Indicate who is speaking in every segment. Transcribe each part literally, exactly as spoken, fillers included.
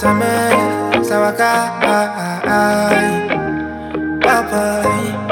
Speaker 1: summer, Sawaka, Papa.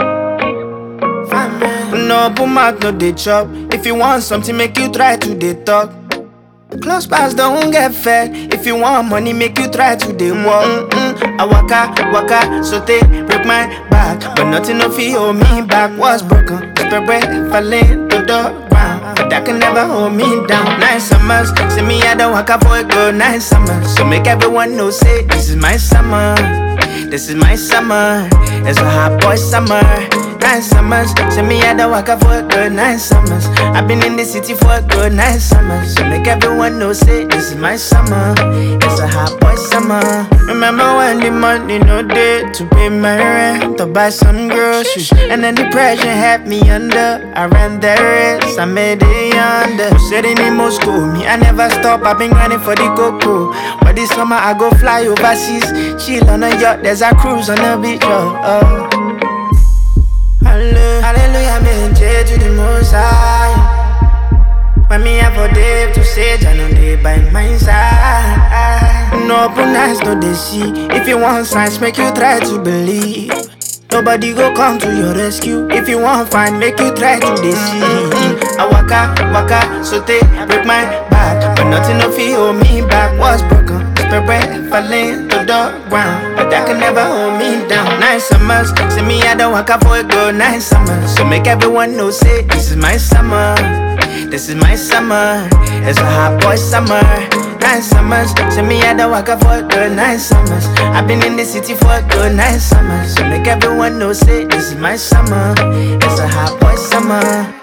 Speaker 1: No, put mouth, no they chop. If you want something, make you try to they talk. Close pass don't get fed. If you want money, make you try to they walk. Mm-mm. I waka, waka, so they break my back, but nothing no feel hold me back. Was broken, the bread falling to the ground, but that can never hold me down. Nine summers, see me I don't waka for a good nine summers. So make everyone know, say this is my summer. This is my summer. It's a hot boy summer. Nine summers, see me I don't waka for a good nine summers. I've been in the city for a good nine summers. So make everyone know, say this is my summer. It's a hot boy summer. Remember when the money no day to pay my rent, to buy some groceries, and then the pressure had me under. I ran the race, I made it under. Sitting in Moscow, me I never stop. I've been grinding for the cocoa. But this summer I go fly overseas, chill on a yacht. There's a cruise on the beach. Oh, oh. Hallelujah, me J to the most high. When me have a day to say, I know they by my side. No open eyes, no they see. If you want signs, make you try to believe. Nobody go come to your rescue. If you want find, make you try to deceive. I waka, waka, so they break my back, but nothing no feel hold me back. Was broken, the bread falling to the ground, but that can never hold me down. Nine summers, see me I don't waka for a good nine summers. So make everyone know, say this is my summer. This is my summer. It's a hot boy summer. Nine summers, see me I don't waka for a good nine summers. I've been in the city for a good nine summers. So make everyone know, say this is my summer. It's a hot boy summer.